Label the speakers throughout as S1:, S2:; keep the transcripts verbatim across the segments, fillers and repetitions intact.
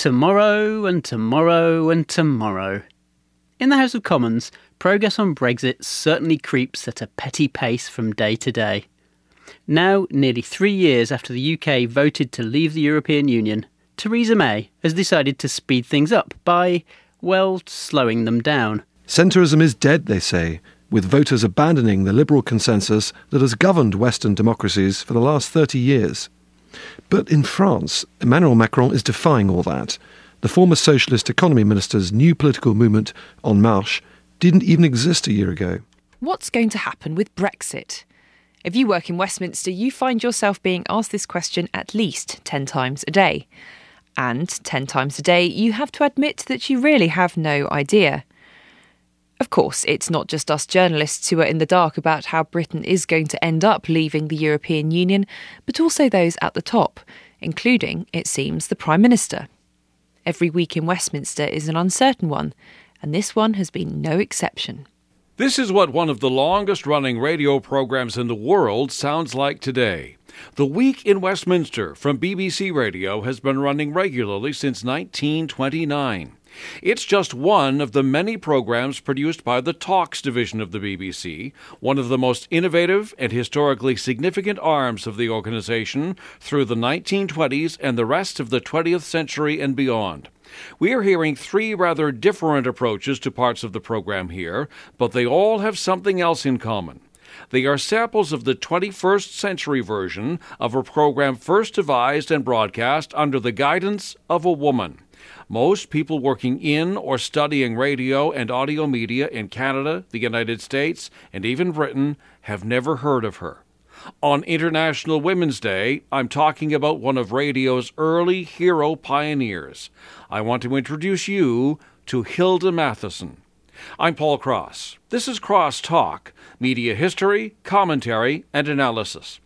S1: Tomorrow and tomorrow and tomorrow. In the House of Commons, progress on Brexit certainly creeps at a petty pace from day to day. Now, nearly three years after the U K voted to leave the European Union, Theresa May has decided to speed things up by, well, slowing them down.
S2: Centrism is dead, they say, with voters abandoning the liberal consensus that has governed Western democracies for the last thirty years. But in France, Emmanuel Macron is defying all that. The former Socialist Economy Minister's new political movement, En Marche, didn't even exist a year ago.
S3: What's going to happen with Brexit? If you work in Westminster, you find yourself being asked this question at least ten times a day. And ten times a day, you have to admit that you really have no idea. Of course, it's not just us journalists who are in the dark about how Britain is going to end up leaving the European Union, but also those at the top, including, it seems, the Prime Minister. Every week in Westminster is an uncertain one, and this one has been no exception.
S4: This is what one of the longest-running radio programs in the world sounds like today. The Week in Westminster from B B C Radio has been running regularly since nineteen twenty-nine. It's just one of the many programs produced by the Talks division of the B B C, one of the most innovative and historically significant arms of the organization through the nineteen twenties and the rest of the twentieth century and beyond. We are hearing three rather different approaches to parts of the program here, but they all have something else in common. They are samples of the twenty-first century version of a program first devised and broadcast under the guidance of a woman. Most people working in or studying radio and audio media in Canada, the United States, and even Britain have never heard of her. On International Women's Day, I'm talking about one of radio's early hero pioneers. I want to introduce you to Hilda Matheson. I'm Paul Cross. This is Cross Talk, media history, commentary, and analysis.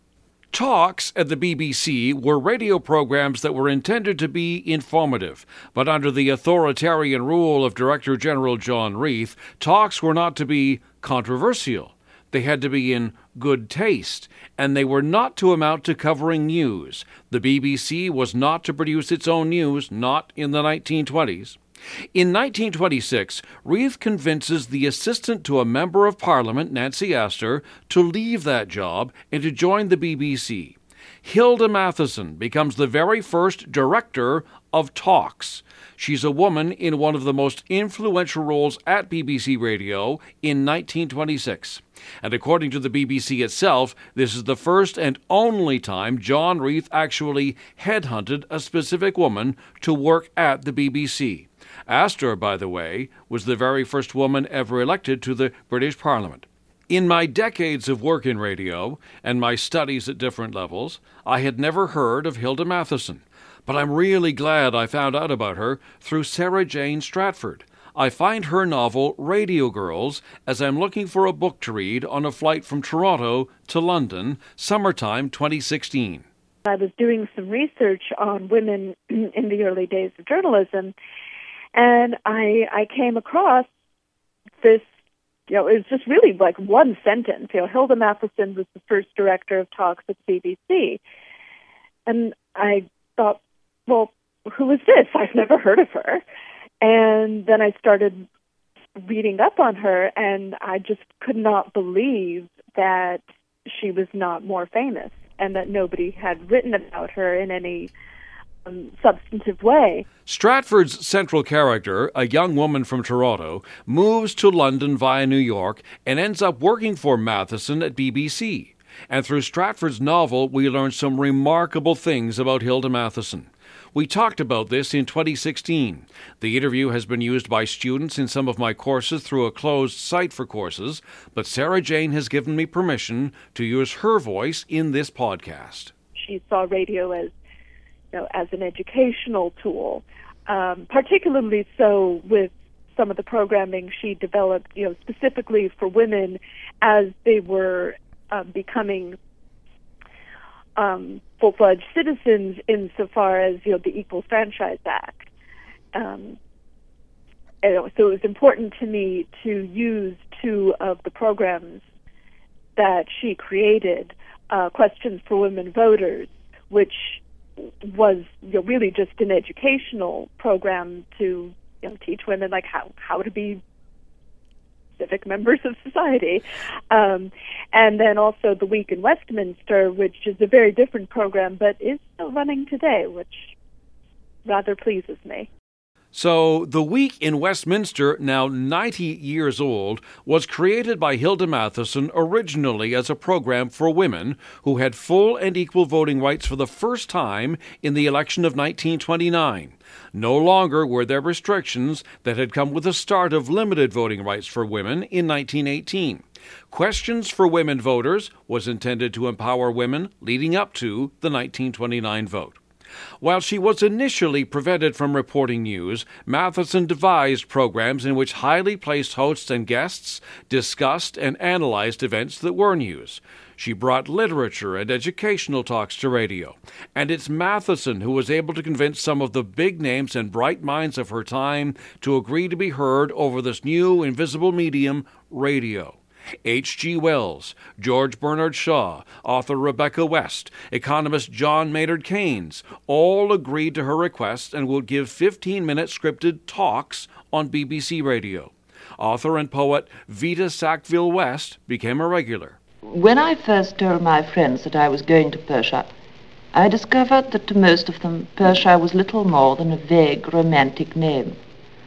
S4: Talks at the B B C were radio programs that were intended to be informative, but under the authoritarian rule of Director General John Reith, talks were not to be controversial. They had to be in good taste, and they were not to amount to covering news. The B B C was not to produce its own news, not in the nineteen twenties. In nineteen twenty-six, Reith convinces the assistant to a member of Parliament, Nancy Astor, to leave that job and to join the B B C. Hilda Matheson becomes the very first director of Talks. She's a woman in one of the most influential roles at B B C Radio in nineteen twenty-six. And according to the B B C itself, this is the first and only time John Reith actually headhunted a specific woman to work at the B B C. Astor, by the way, was the very first woman ever elected to the British Parliament. In my decades of work in radio and my studies at different levels, I had never heard of Hilda Matheson, but I'm really glad I found out about her through Sarah Jane Stratford. I find her novel Radio Girls as I'm looking for a book to read on a flight from Toronto to London, summertime twenty sixteen.
S5: I was doing some research on women in the early days of journalism, and I, I came across this, you know, it was just really like one sentence. You know, Hilda Matheson was the first director of Talks at the B B C. And I thought, well, who is this? I've never heard of her. And then I started reading up on her, and I just could not believe that she was not more famous and that nobody had written about her in any um, substantive way.
S4: Stratford's central character, a young woman from Toronto, moves to London via New York and ends up working for Matheson at B B C. And through Stratford's novel, we learn some remarkable things about Hilda Matheson. We talked about this in twenty sixteen. The interview has been used by students in some of my courses through a closed site for courses, but Sarah Jane has given me permission to use her voice in this podcast.
S5: She saw radio as, you know, as an educational tool, um, particularly so with some of the programming she developed, you know, specifically for women as they were uh, becoming Um, full-fledged citizens insofar as, you know, the Equal Franchise Act. Um, and so it was important to me to use two of the programs that she created, uh, Questions for Women Voters, which was you know, really just an educational program to you know, teach women like how, how to be civic members of society. Um, and then also the Week in Westminster, which is a very different program, but is still running today, which rather pleases me.
S4: So, The Week in Westminster, now ninety years old, was created by Hilda Matheson originally as a program for women who had full and equal voting rights for the first time in the election of nineteen twenty-nine. No longer were there restrictions that had come with the start of limited voting rights for women in nineteen eighteen. Questions for Women Voters was intended to empower women leading up to the nineteen twenty-nine vote. While she was initially prevented from reporting news, Matheson devised programs in which highly placed hosts and guests discussed and analyzed events that were news. She brought literature and educational talks to radio, and it's Matheson who was able to convince some of the big names and bright minds of her time to agree to be heard over this new invisible medium, radio. H G Wells, George Bernard Shaw, author Rebecca West, economist John Maynard Keynes, all agreed to her request and would give fifteen-minute scripted talks on B B C Radio. Author and poet Vita Sackville-West became a regular.
S6: When I first told my friends that I was going to Persia, I discovered that to most of them Persia was little more than a vague romantic name.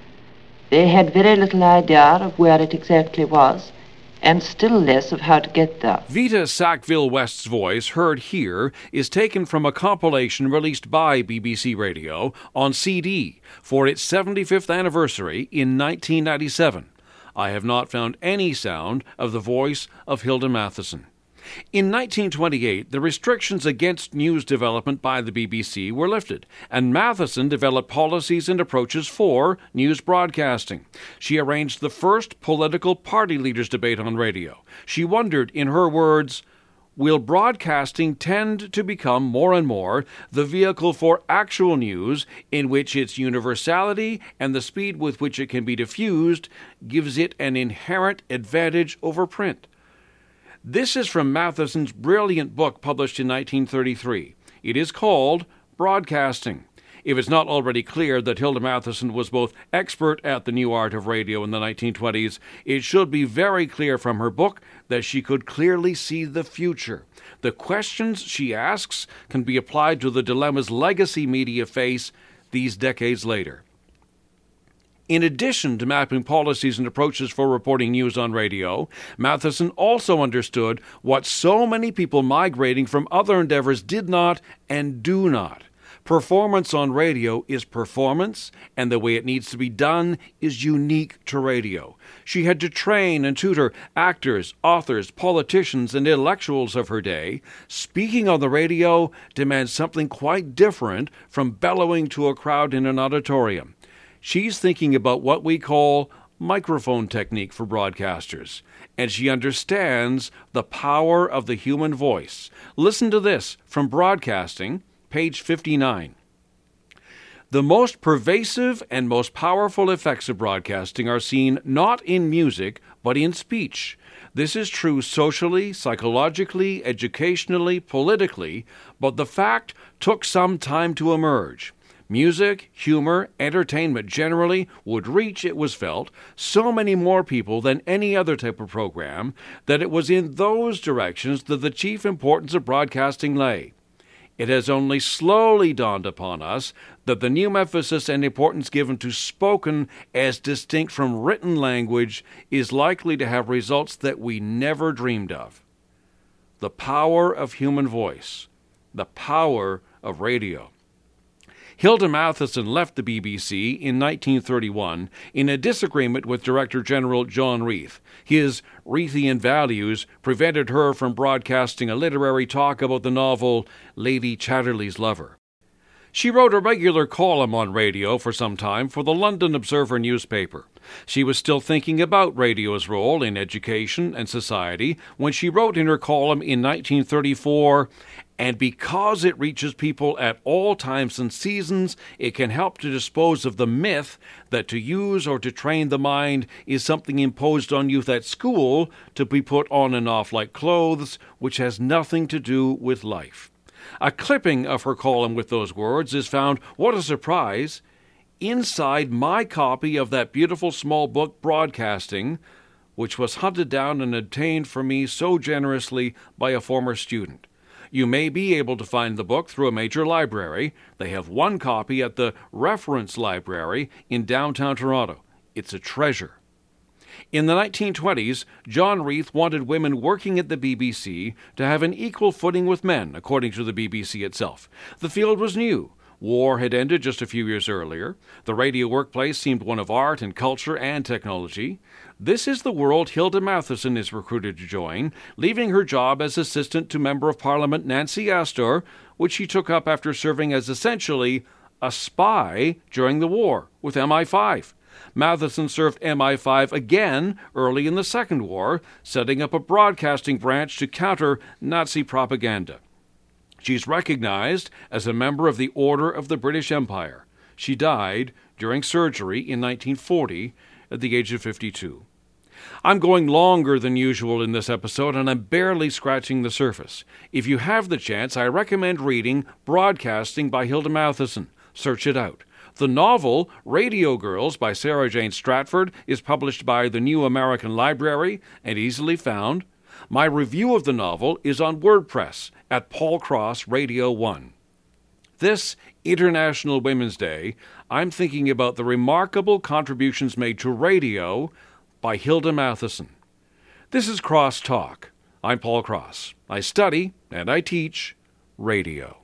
S6: They had very little idea of where it exactly was, and still less of how to get there.
S4: Vita Sackville-West's voice, heard here, is taken from a compilation released by B B C Radio on C D for its seventy-fifth anniversary in nineteen ninety-seven. I have not found any sound of the voice of Hilda Matheson. In nineteen twenty-eight, the restrictions against news development by the B B C were lifted, and Matheson developed policies and approaches for news broadcasting. She arranged the first political party leaders' debate on radio. She wondered, in her words, "Will broadcasting tend to become more and more the vehicle for actual news in which its universality and the speed with which it can be diffused gives it an inherent advantage over print?" This is from Matheson's brilliant book published in nineteen thirty-three. It is called Broadcasting. If it's not already clear that Hilda Matheson was both expert at the new art of radio in the nineteen twenties, it should be very clear from her book that she could clearly see the future. The questions she asks can be applied to the dilemmas legacy media face these decades later. In addition to mapping policies and approaches for reporting news on radio, Matheson also understood what so many people migrating from other endeavors did not and do not. Performance on radio is performance, and the way it needs to be done is unique to radio. She had to train and tutor actors, authors, politicians, and intellectuals of her day. Speaking on the radio demands something quite different from bellowing to a crowd in an auditorium. She's thinking about what we call microphone technique for broadcasters, and she understands the power of the human voice. Listen to this from Broadcasting, page fifty-nine. The most pervasive and most powerful effects of broadcasting are seen not in music, but in speech. This is true socially, psychologically, educationally, politically, but the fact took some time to emerge. Music, humor, entertainment generally would reach, it was felt, so many more people than any other type of program that it was in those directions that the chief importance of broadcasting lay. It has only slowly dawned upon us that the new emphasis and importance given to spoken as distinct from written language is likely to have results that we never dreamed of. The power of human voice, the power of radio. Hilda Matheson left the B B C in nineteen thirty-one in a disagreement with Director General John Reith. His Reithian values prevented her from broadcasting a literary talk about the novel Lady Chatterley's Lover. She wrote a regular column on radio for some time for the London Observer newspaper. She was still thinking about radio's role in education and society when she wrote in her column in nineteen thirty-four, "And because it reaches people at all times and seasons, it can help to dispose of the myth that to use or to train the mind is something imposed on youth at school to be put on and off like clothes, which has nothing to do with life." A clipping of her column with those words is found, what a surprise, inside my copy of that beautiful small book, Broadcasting, which was hunted down and obtained for me so generously by a former student. You may be able to find the book through a major library. They have one copy at the Reference Library in downtown Toronto. It's a treasure. In the nineteen twenties, John Reith wanted women working at the B B C to have an equal footing with men, according to the B B C itself. The field was new. War had ended just a few years earlier. The radio workplace seemed one of art and culture and technology. This is the world Hilda Matheson is recruited to join, leaving her job as assistant to Member of Parliament Nancy Astor, which she took up after serving as essentially a spy during the war with M I five. Matheson served M I five again early in the Second War, setting up a broadcasting branch to counter Nazi propaganda. She's recognized as a member of the Order of the British Empire. She died during surgery in nineteen forty at the age of fifty-two. I'm going longer than usual in this episode, and I'm barely scratching the surface. If you have the chance, I recommend reading Broadcasting by Hilda Matheson. Search it out. The novel Radio Girls by Sarah Jane Stratford is published by the New American Library and easily found. My review of the novel is on WordPress at Paul Cross Radio one. This International Women's Day, I'm thinking about the remarkable contributions made to radio by Hilda Matheson. This is Cross Talk. I'm Paul Cross. I study and I teach radio.